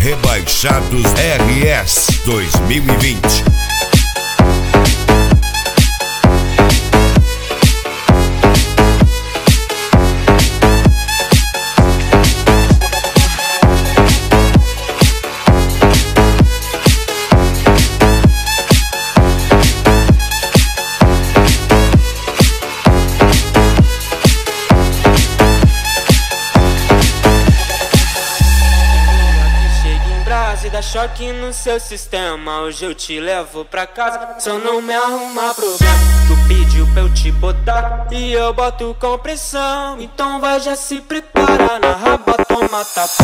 Rebaixados RS 2020. Dá choque no seu sistema, hoje eu te levo pra casa. Só não me arruma problema. Tu pediu pra eu te botar e eu boto com pressão. Então vai, já se prepara, na raba toma tapa.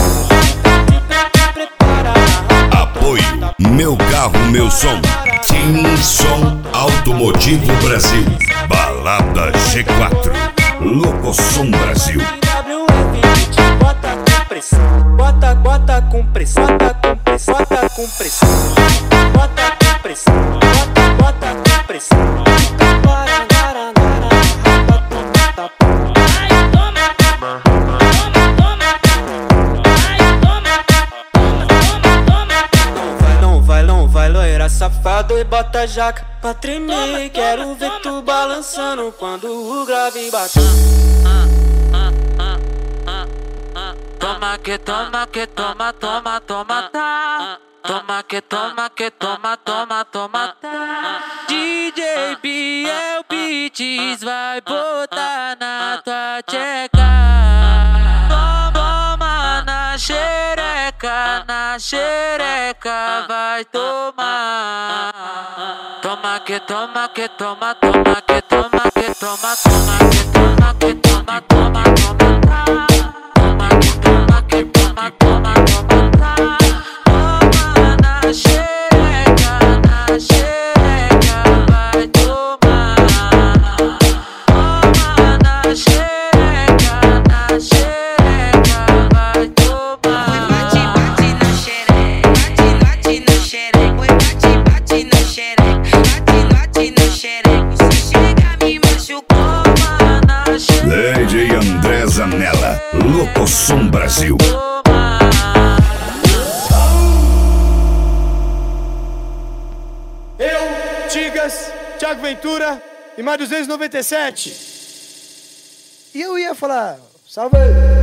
Apoio Meu Carro, Meu Som. Team Som Automotivo Brasil. Balada G4. Locosom Brasil. Bota com pressão, bota com pressão, bota com pressão, bota com pressão, bota com pressão, bota com pressão. Não vai, loira safado, e bota a jaca pra tremer. Quero ver tu balançando quando o grave bater. Toma que toma que toma, toma, toma, tá. Toma que toma que toma, toma, toma, tá. DJ Biel Beats vai botar na tua tcheca. Toma na xereca vai tomar. Toma que toma que toma, toma que toma que toma, toma que toma que toma, toma, toma, tá. Lady André Zanella, Locosom Brasil. Eu, Tigas, Thiago Ventura e mais 297. E eu ia falar, salve aí.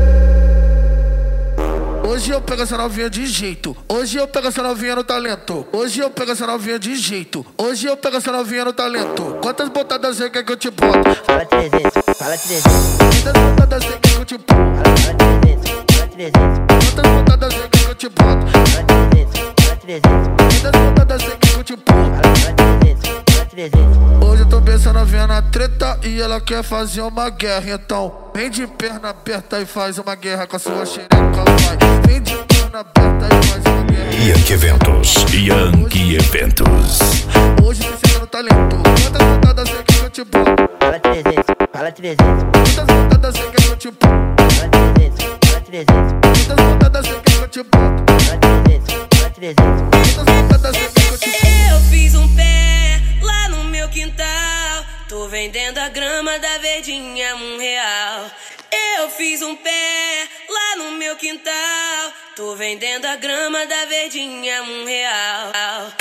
Hoje eu pego essa novinha de jeito. Hoje eu pego essa novinha no talento. Hoje eu pego essa novinha de jeito. Hoje eu pego essa novinha no talento. Quantas botadas você quer que eu te boto? Fala 300, fala 300. Quantas botadas você quer que eu te boto? Fala 300, fala 300. Quantas botadas você quer que eu te boto? Fala 300, fala 300. Quantas botadas você quer que eu te boto? Fala 300, fala 300. Hoje eu tô pensando a novinha na treta e ela quer fazer uma guerra. Então vem de perna aberta e faz uma guerra com a sua xereca, vai. Vem de perna aberta e faz uma guerra. Yankee Eventos. Yankee Eventos. Hoje você chega no talento. Quantas botadas você quer que eu te boto? Fala 300, fala 300. Quantas botadas você quer que eu te boto? Fala 300, fala 300. Quantas botadas você quer que eu te boto? Fala 300, fala 300. Quantas botadas você quer que eu te boto? Eu fiz um pé lá no meu quintal. Tô vendendo a grama da verdinha R$1. Eu fiz um pé lá no meu quintal. Tô vendendo a grama da verdinha R$1.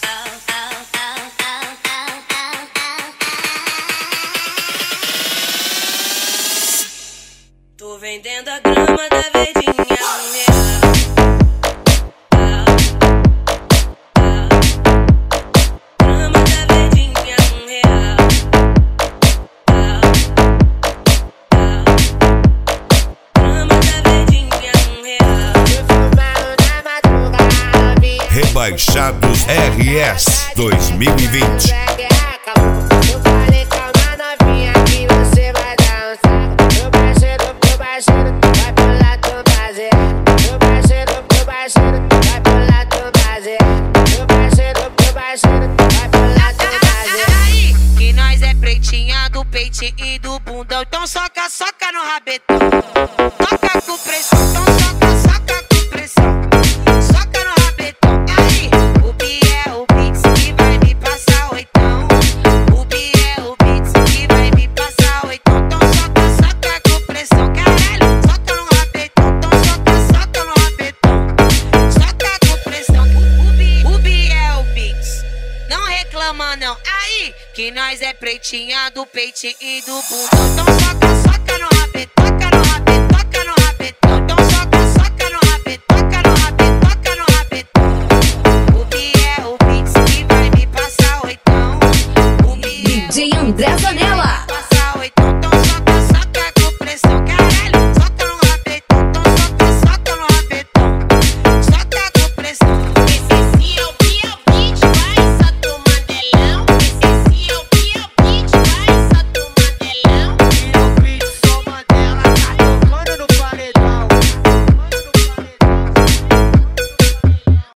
Tô vendendo a grama da verdinha R$1. Rebaixados RS 2020. Eu falei calma novinha que você vai dar um saco. Meu parceiro, vai pular tão baseado. Meu parceiro, vai pular tão baseado. Meu parceiro, vai pular tão baseado. Aí, que nós é pretinha do peitinho e do bundão. Então soca, soca no rabetão. Toca com pressão, então soca, soca com pressão. Soca no rabetão. Aí, o Biel Beats que vai me passar oitão. O Biel Beats que vai me passar oitão. Então soca, soca com pressão. Caralho, soca no rabetão. Então soca, soca no rabetão. Soca Que nós é pretinha do peitinho e do bundão. Então soca, soca no rabetão.